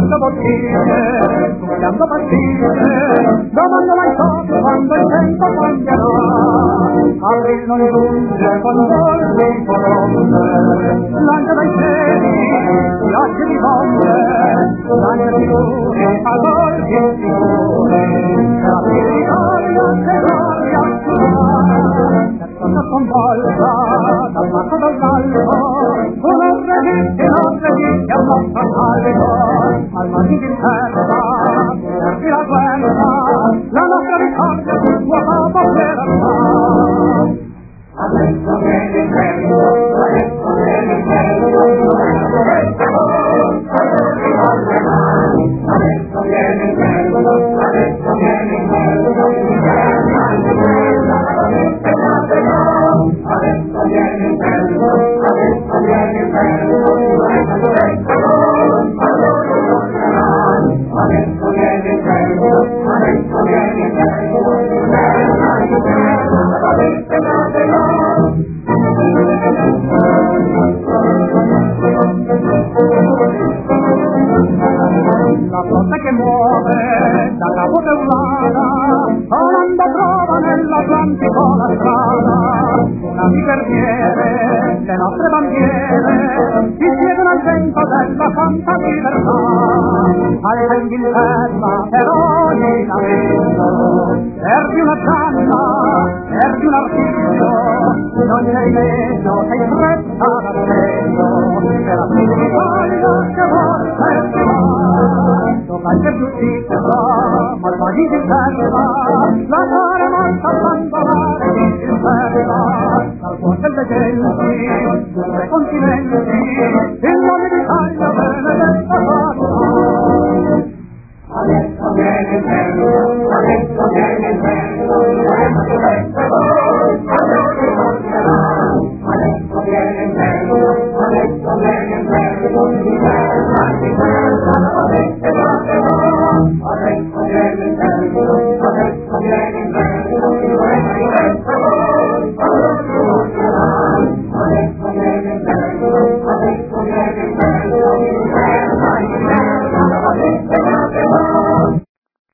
Succhiando bottiglie, succhiando pastiglie, domando mai so quando il tempo cambierà. Avril non giunge con dolci colombe, lancia dai cieli, piogge di bombe, lancia di lune, a dolci sicuri, la Italia che gloria sarà. Sono sconvolta dal basso dall'alto, non resiste al nostro caldo, al mal d'Inghilterra, perdi la guerra, la nostra vittoria sul tuo capo verrà. Adesso viene il vento, adesso viene il vento, adesso viene il vento, adesso viene il vento, adesso viene il vento, adesso viene il vento, adesso viene il vento, adesso viene il la flotta che muove da Capo Teulada, volando trova nell'Atlantico la strada, una di guerriere, le nostre bandiere, si siedono al vento della santa libertà, alla Inghilterra per ogni naviglio, perdi una canna, perdi un artiglio, non c'è meglio che in fretta d'assegno, per la Italia che vuole Sopra giustizia, malvagi di terra, la cara malta abbandonare in terra, dal cuore delle genti, due continenti,